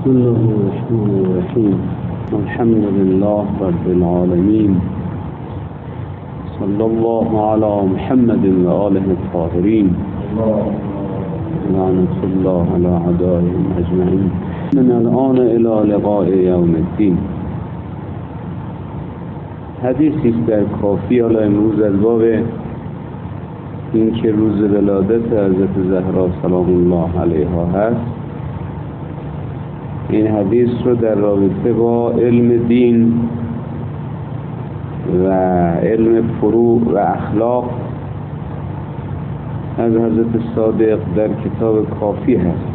بسم الله الرحمن الرحیم. الحمد لله رب العالمین. صلی الله علی محمد و آله الطاهرین. لعنت الله علی اعدائهم اجمعین. من الان الی لقاء یوم الدین. حدیثی است در کافی. حالا امروز از باب این که روز ولادت حضرت زهرا سلام الله علیها هست، این حدیث رو در رابطه با علم دین و علم فروع و اخلاق از حضرت صادق در کتاب کافی هست.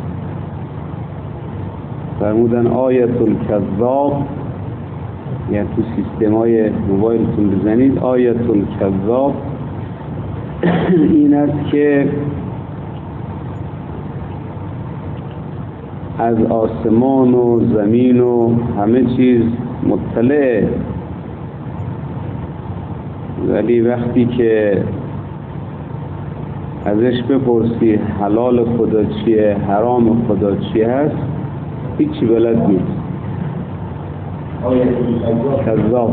فرمودن آیت الکذاب، یعنی تو سیستمای موبایلتون بزنید آیت الکذاب، این است که از آسمان و زمین و همه چیز مطلع، ولی وقتی که ازش بپرسی حلال خدا چیه، حرام خدا چیه هست، هیچی بلد نیست. کذاب.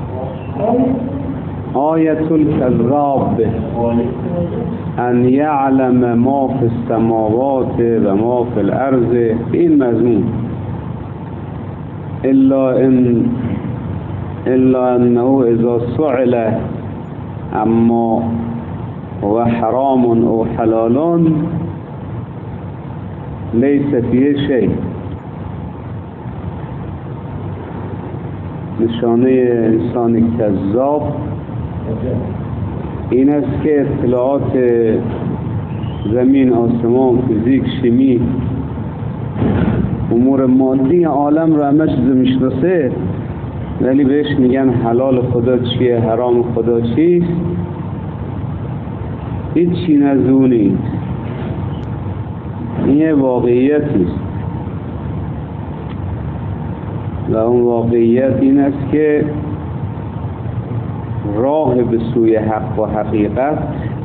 آیت الکذاب ان یعلم ما فی السماوات و ما فی الارض، این مضمون الا انه اذا سئل اما هو حرام او حلال لیس فیه شیء. نشانه انسان کذاب این است که اطلاعات زمین، آسمان، فیزیک، شیمی، امور مادی عالم رو همه چیز میشناسه، ولی بهش میگن حلال خدا چیه، حرام خدا چیست، هیچی نزونی. این یه واقعیتی است و اون واقعیت این است که راه به سوی حق و حقیقت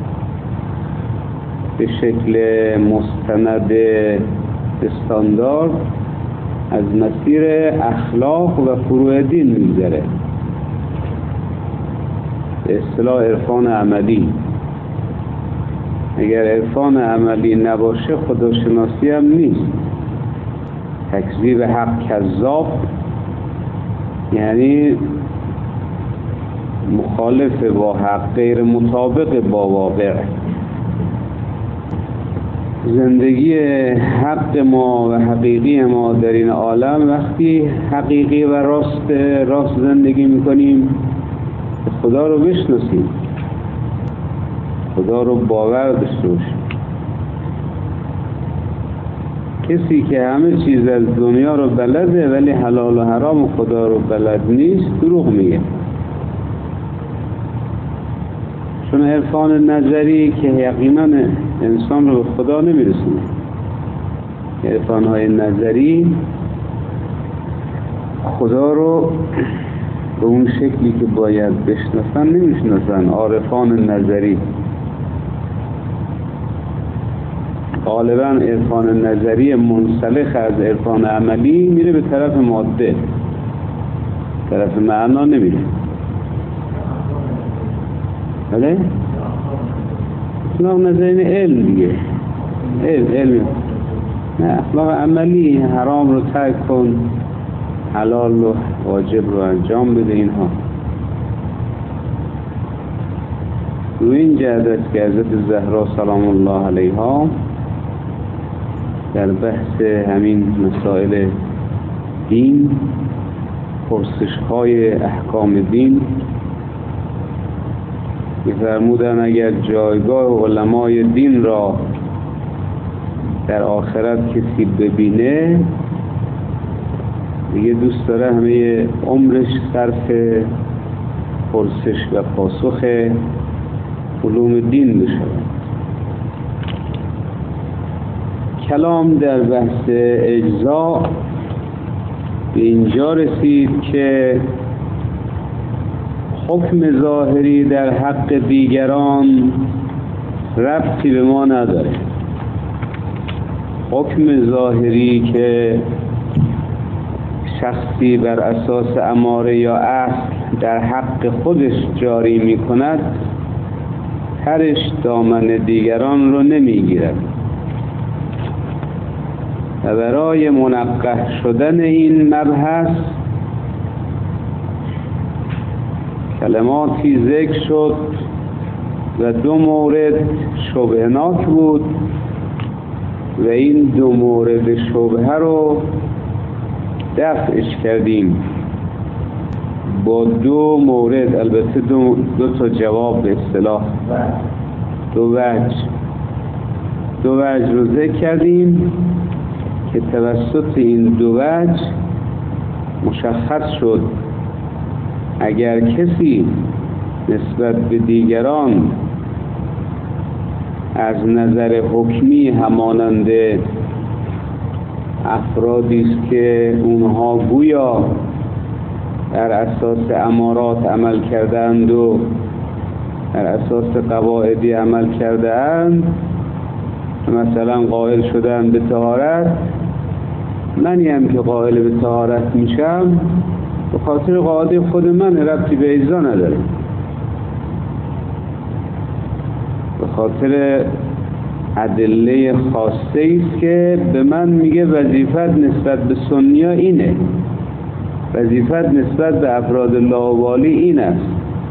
به شکل مستند استاندارد از مسیر اخلاق و فروع دین میگذره، به اصطلاح عرفان عملی. اگر عرفان عملی نباشه خداشناسی هم نیست. تکذیب حق کذاب یعنی مخالف با حق، غیر مطابق با واقع. زندگی حق ما و حقیقی ما در این عالم، وقتی حقیقی و راست زندگی میکنیم، خدا رو بشناسیم، خدا رو باور داشته باشیم. کسی که همه چیز از دنیا رو بلده ولی حلال و حرام خدا رو بلد نیست، دروغ میگه. چون عرفان نظری که یقینا انسان رو به خدا نمیرسونه. عرفان‌های نظری خدا رو به اون شکلی که باید بشناسن نمیشناسن. عارفان نظری غالبا عرفان نظری منسلخ از عرفان عملی میره به طرف ماده، طرف معنا نمیره. بله؟ اخلاق نظری علم دیگه، علم. نه، اخلاق عملی حرام رو ترک کن، حلال و واجب رو انجام بده. اینها روی این جهت است که حضرت زهرا سلام الله علیها در بحث همین مسائل دین، پرسش‌های احکام دین، می‌فرمودند اگر جایگاه علمای دین را در آخرت کسی ببینه، دیگه دوست داره همه عمرش صرف پرسش و پاسخ علوم دین بشه. کلام در بحث اجزا به اینجا رسید که حکم ظاهری در حق دیگران ربطی به ما نداره. حکم ظاهری که شخصی بر اساس اماره یا اصل در حق خودش جاری می کند، ترش دامن دیگران رو نمی گیرد و برای منقح شدن این مبحث کلماتی ذکر شد و 2 مورد شبهناک بود و این 2 مورد شبهه رو دفعش کردیم با 2 مورد، البته 2 تا جواب به اصطلاح 2 وجه رو ذکر کردیم که توسط این 2 وجه مشخص شد اگر کسی نسبت به دیگران از نظر حکمی همانند افرادی است که اونها گویا در اساس امارات عمل کردند و در اساس قواعدی عمل کردند، مثلا قائل شدن به طهارت، منی هم که قائل به طهارت میشم به خاطر قاعده خود من ربطی به اجزا نداره، به خاطر ادله خاصه است که به من میگه وظیفت نسبت به سنیا اینه، وظیفت نسبت به افراد لاابالی این است،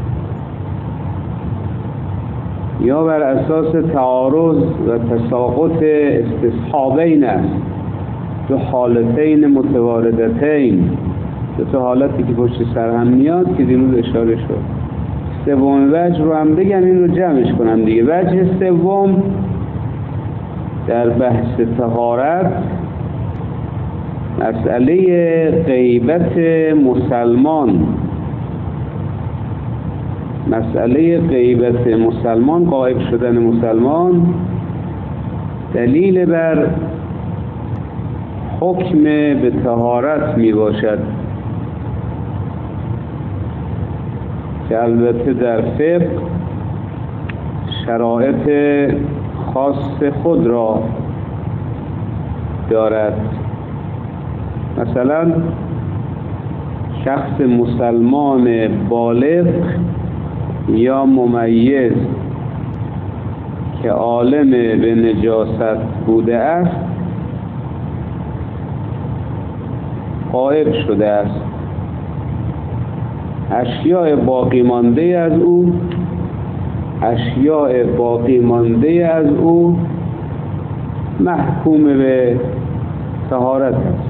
یا بر اساس تعارض و تساقط استصحابین است، 2 حالتین متواردتین، 2 تا حالتی که پشت سر هم میاد که دیروز اشاره شد. 3 وجه رو هم بگن این رو جمعش کنم دیگه. وجه 3 در بحث طهارت مسئله غیبت مسلمان، مسئله غیبت مسلمان، غایب شدن مسلمان دلیل بر حکم به طهارت می باشد که البته در فقه شرایط خاص خود را دارد. مثلا شخص مسلمان بالغ یا ممیز که عالم به نجاست بوده است غایب شده است، اشیاء باقی مانده از او محکوم به طهارت است.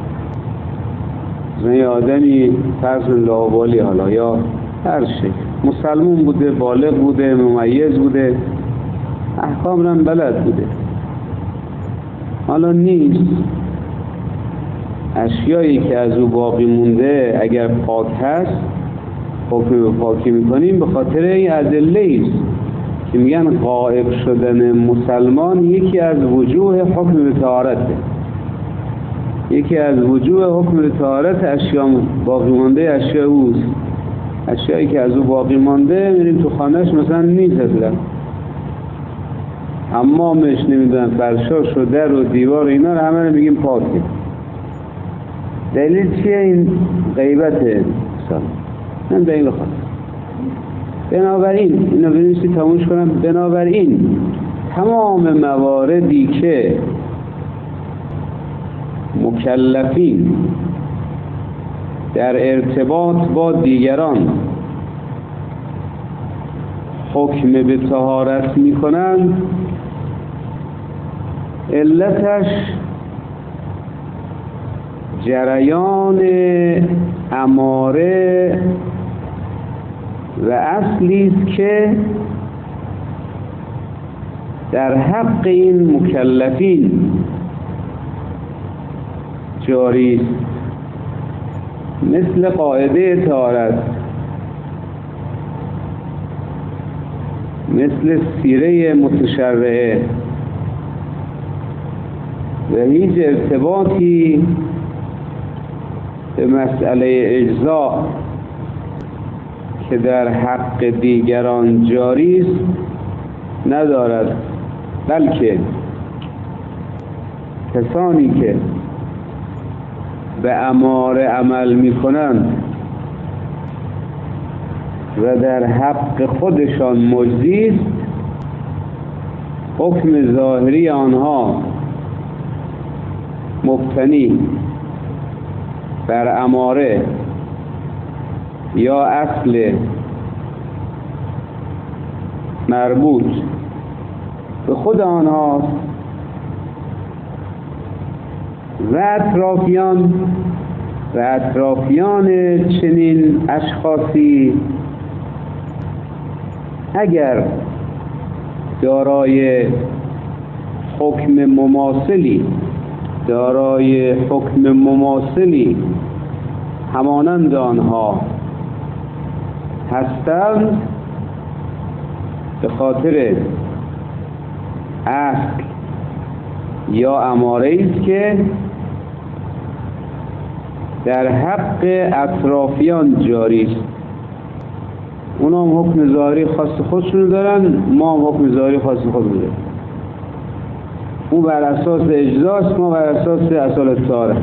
یه آدمی فرض لاابالی حالا یا هر شکل مسلمان بوده، بالغ بوده، ممیز بوده، احکام را بلد بوده، حالا نیست، اشیایی که از او باقی مونده اگر پاک هست حکم به پاکی میکنیم به خاطر این ادله است که میگن غائب شدن مسلمان یکی از وجوه حکم به طهارته، یکی از وجوه حکم به طهارت اشیاء باقی مانده اشیاء اوست. اشیایی که از او باقی مانده میریم تو خانهش مثلا نیست، اصلا حمامش نمیدونم فرشاش و در و دیوار اینا رو همه رو میگیم پاکه. دلیل چیه؟ این غیبته من دلیل خواهد. بنابراین اینو بنویسی تموش کنم. بنابراین تمام مواردی که مکلفین در ارتباط با دیگران حکم به طهارت میکنند علتش جریان اماره و اصلی است که در حق این مکلفین جاری است، مثل قاعده طهارت، مثل سیره متشرعه و هیچ ارتباطی به مسئله اجزا که در حق دیگران جاری است ندارد، بلکه کسانی که به اماره عمل میکنند و در حق خودشان مجزی است، حکم ظاهری آنها مبتنی بر اماره یا اصل مربوط به خود آنهاست و اطرافیان چنین اشخاصی اگر دارای حکم مماثلی همانند آنها هستند، به خاطر اصل یا اماره است که در حق اطرافیان جاری است. اونا هم حکم ظاهری خاص خودشون دارن، ما هم حکم ظاهری خاص خودمون داریم. او بر اساس اجزاست، ما بر اساس اصالت طهاره.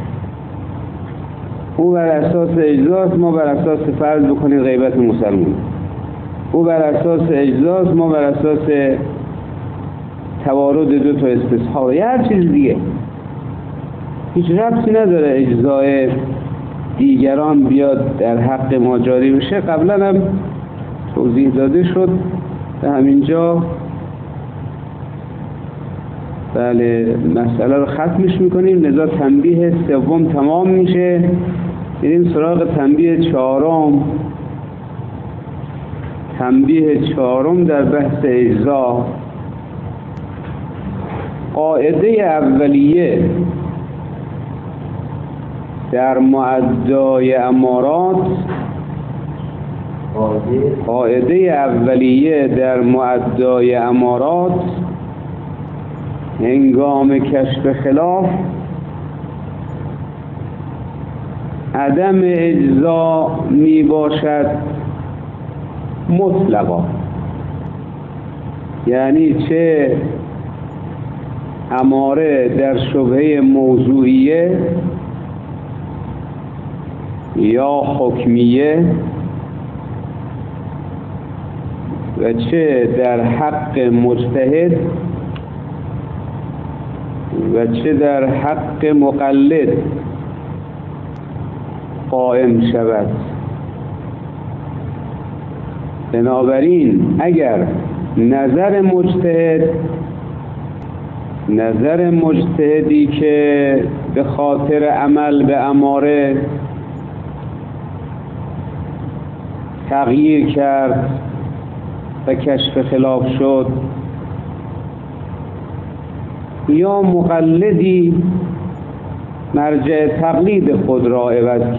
او بر اساس اجزاست، ما بر اساس فرض بکنیم غیبت مسلمان. او بر اساس اجزاست، ما بر اساس توارد دو تا استصحاب یا هر چیز دیگه. هیچ ربطی نداره اجزای دیگران بیاد در حق ما جاری بشه. قبلا هم توضیح داده شد به همینجا. بله، مسئله رو ختمش میکنیم، لذا تنبیه سوم تمام میشه. بریم سراغ تنبیه چهارم در بحث اجزا. قاعده اولیه در معدای امارات هنگام کشف خلاف عدم اجزا می باشد مطلقا، یعنی چه اماره در شبهه موضوعیه یا حکمیه و چه در حق مجتهد و چه در حق مقلد قائم شود. بنابراین اگر نظر مجتهدی که به خاطر عمل به اماره تغییر کرد و کشف خلاف شد، یا مقلدی مرجع تقلید خود را عوض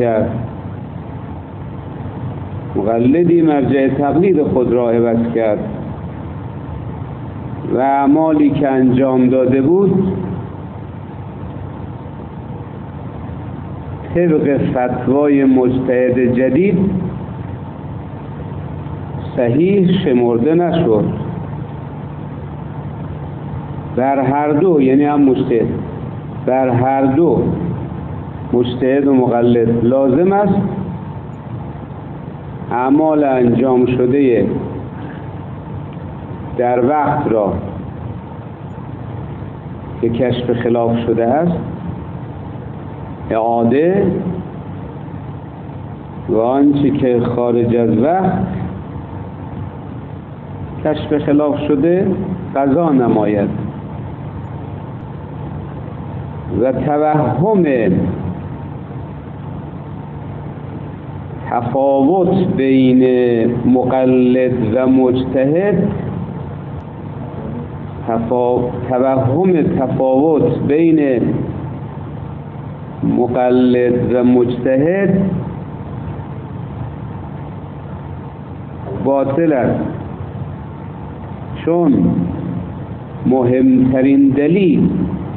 کرد و اعمالی که انجام داده بود طبق فتوای مجتهد جدید صحیح شمرده نشد. بر هر دو، یعنی هم مجتهد، بر هر دو مجتهد و مقلد لازم است اعمال انجام شده در وقت را که کشف خلاف شده است اعاده و آنچه که خارج از وقت کشف خلاف شده قضا نماید. و توهم تفاوت بین مقلد و مجتهد باطل است، چون مهمترین دلیل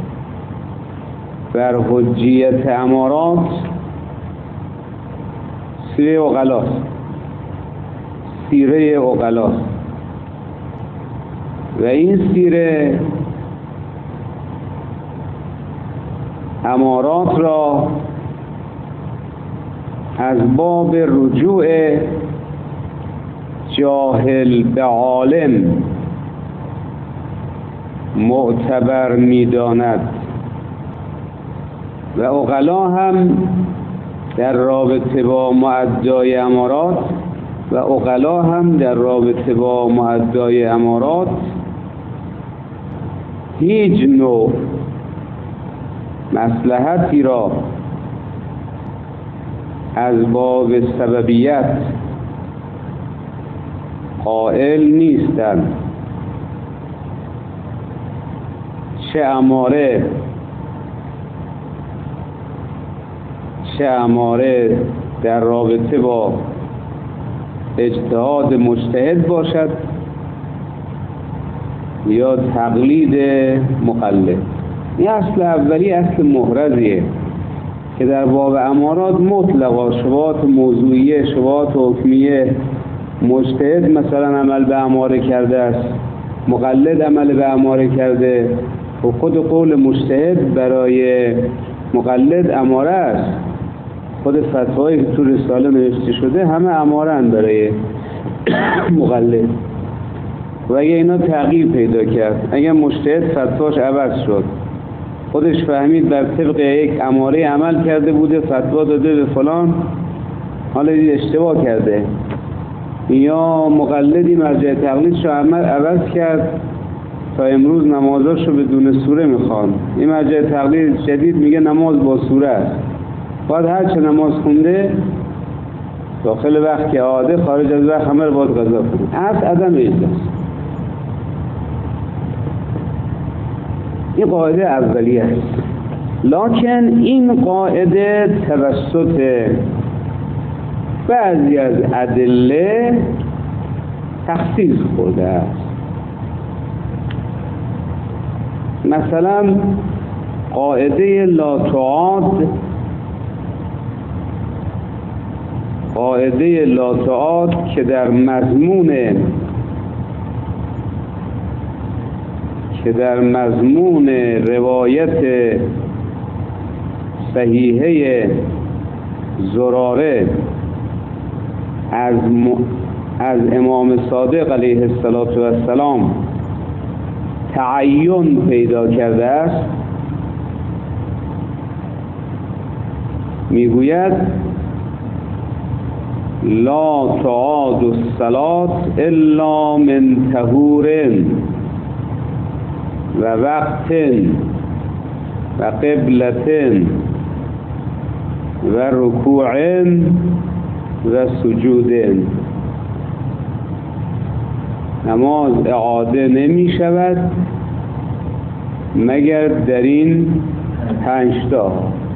بر حجیت امارات سیره عقلاست و این سیره امارات را از باب رجوع جاهل به عالم معتبر می‌داند و عقلا هم در رابطه با مؤدای امارات هیچ نوع مصلحتی را از باب سببیت قائل نیستند، چه اماره در رابطه با اجتهاد مجتهد باشد یا تقلید مقلد. این اصل اولی اصل محرزیه که در باب امارات مطلقا شبهات موضوعیه، شبهات حکمیه، مجتهد مثلا عمل به اماره کرده است، مقلد عمل به اماره کرده و خود قول مجتهد برای مقلد اماره است. خود فتوایی که تو رساله نوشته شده همه امارن برای مقلد. و اگه اینا تغییر پیدا کرد، اگه مجتهد فتواش عوض شد، خودش فهمید بر طبق یک اماره عمل کرده بوده، فتوا داده به فلان، حالا دید اشتباه کرده، یا مقلدی مرجع تقلیدشو عوض کرد تا امروز نمازاشو بدون سوره میخوان، این مرجع تقلید جدید میگه نماز با سوره است، باید هر چه نماز خونده داخل وقت که عاده خارج از وقت همه رو باید قضا کنه. از عدم اجلاس. این قاعده اولیه است، لکن این قاعده توسط بعضی از ادله تخصیص خورده است. مثلا قاعده لا تعاد که در مضمون روایت صحیحه زراره از امام صادق علیه السلام تعین پیدا کرده است، میگوید لا تعاد الصلاة الا من طهور و وقت و قبلة و رکوع و سجود. نماز اعاده نمی شود مگر در این 5 تا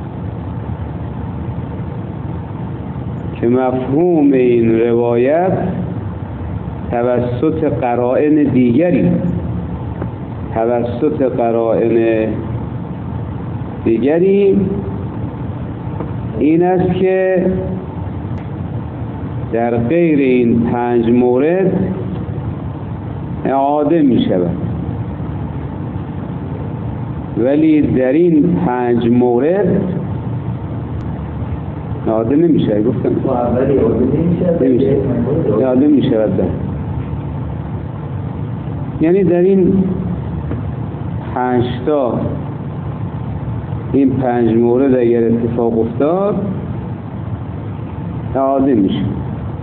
که مفهوم این روایت توسط قرائن دیگری این است که در غیر این 5 مورد اعاده می شود، ولی در این 5 مورد اعاده نمی شود. گفتم اعاده می شود. یعنی در این 5 تا این 5 مورد اگر اتفاق افتاد اعاده می شود.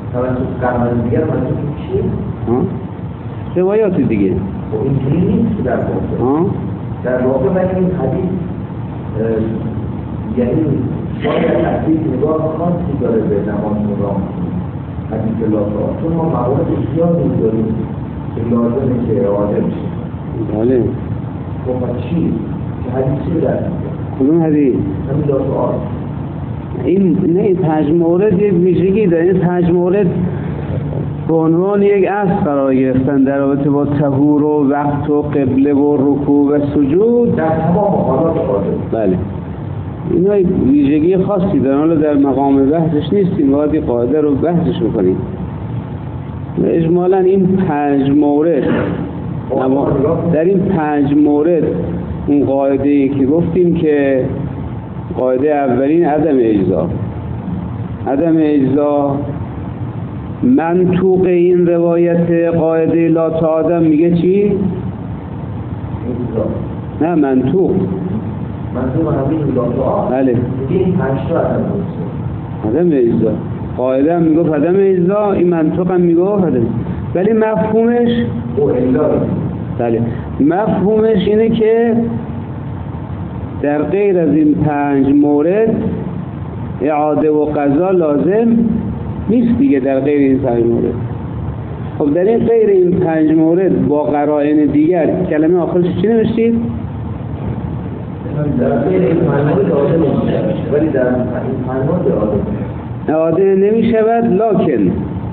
روایات دیگه اینجوری نیست در واقع من این حدیث یعنی شاید حدیث نگاه خاصی داره به نماز نظام حدیث لازم، چون ما موارد زیادی داریم که لازمه که اعاده میشه. بله. خب چی؟ که حدیث چی داره؟ کدوم حدیث؟ همین لازم. این 5 مورد یک ویژگی داره. این 5 مورد به عنوان یک اصل قرار گرفتن در رابطه با طهور و وقت و قبله و رکوع و سجود در تمام حالات قاعده. بله. اینا ویژگی خاصی دارن، حالا در مقام بحثش نیستیم، باید این قاعده رو بحثش بکنیم. اجمالا این 5 مورد در این 5 مورد اون قاعده‌ای که گفتیم که قاعده اولین عدم اجزا، عدم اجزا. منطوق این روایت قاعده لا تعادم میگه چی؟ نه منطوق همین لا تعادم. بله این 5 تا عدم اجزا. قاعده هم میگفت عدم اجزا، این منطوق هم میگفت عدم. ولی مفهومش بله مفهومش اینه که در غیر از این 5 مورد اعاده و قضا لازم نیست دیگه. در غیر این 5 مورد، خب در این غیر این 5 مورد با قرائن دیگر کلمه آخرش چی نوشتید؟ در غیر این 5 مورد اعاده نمیشه، ولی در این 5 مورد اعاده نمی شود لکن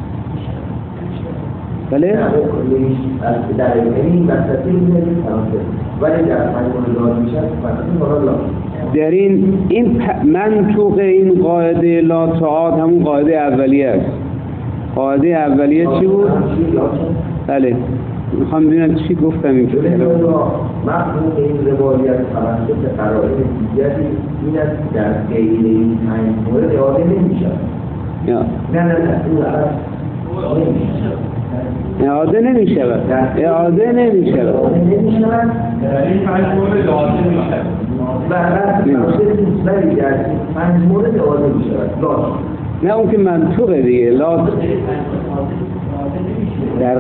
بله؟ در این مسئله نمیشه ولی در 5 مورد اعاده میشه در این منطوق این قاعده لا تعاد همون قاعده اولیه است. قاعده اولیه چی بود؟ بله میخوام ببینم چی گفتم این که مفهوم این روایت توسط قرائن دیگری این است که در غیر این 5 مورد اعاده نمیشه. اعاده نمی شود. اعاده نمی شود. در این 5 مورد اعاده می شود. ولی در 5 مورد اعاده می شود. نه اون که منطوقه دیگه. لا در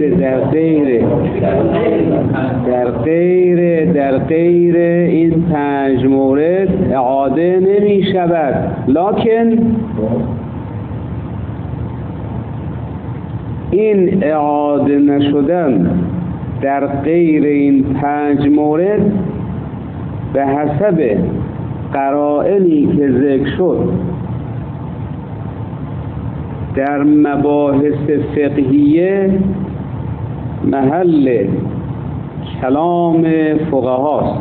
غیر این 5 مورد اعاده نمی شود، لکن این اعاده نشدن در غیر این 5 مورد به حسب قرائنی که ذکر شد در مباحث فقهیه محل کلام فقهاست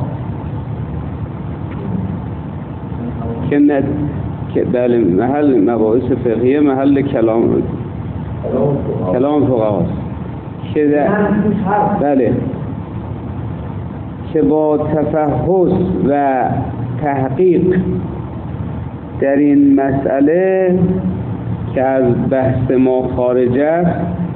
که بله محل مباحث فقهیه محل کلام فقهاست که بله که با تفحص و تحقیق در این مسئله که از بحث ما خارج است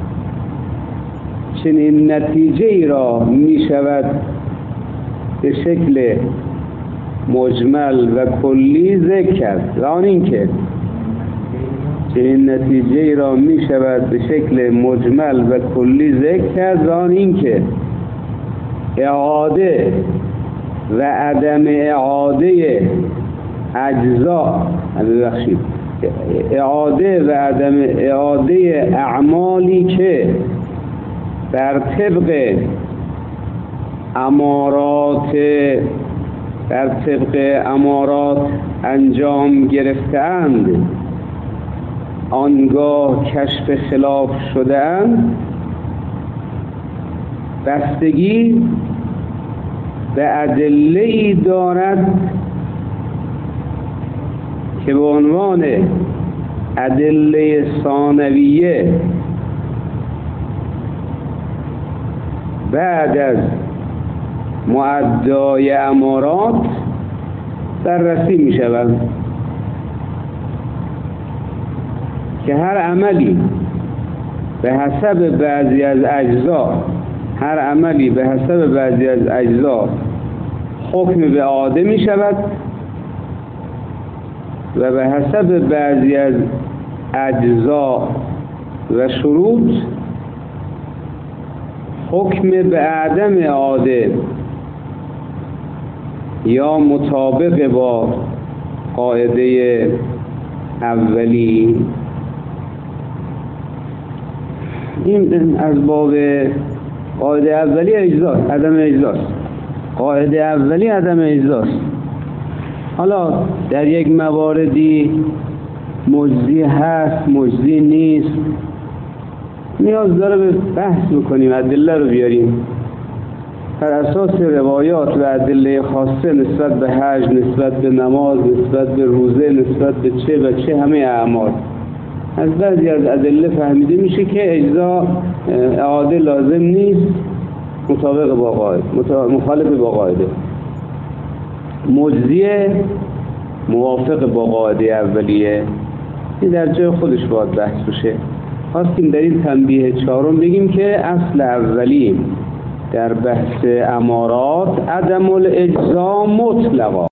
چنین نتیجه ای را می شود به شکل مجمل و کلی ذکر کرد. و آن این که چنین نتیجه ای را می شود به شکل مجمل و کلی ذکر کرد و آن این که اعاده و عدم اعاده اجزا اعاده و عدم اعاده اعمالی که بر طبق امارات انجام گرفتند آنگاه کشف خلاف شده‌اند بستگی به ادله‌ای دارد که به عنوان ادله ثانویه بعد از معدای امارات بررسی می شوند که هر عملی به حسب بعضی از اجزا حکم به اعاده می شود و به حسب بعضی از اجزا و شروط حکم به عدم اعاده یا مطابق با قاعده اولی. این از باب قاعده اولی عدم اجزاست. قاعده اولی عدم اجزاست. حالا در یک مواردی مجزی هست مجزی نیست نیاز داره به بحث بکنیم، ادله رو بیاریم بر اساس روایات و ادله خاصه نسبت به حج، نسبت به نماز، نسبت به روزه، نسبت به چه و چه همه اعمال. از بعضی از ادله فهمیده میشه که اجزا اعاده لازم نیست مطابق با قاعده، مخالف با قاعده. مجزیه موافق با قاعده اولیه این در جای خودش باید بحث بشه. خواستیم در این تنبیه چهارم بگیم که اصل اولی در بحث امارات عدم الاجزا مطلقا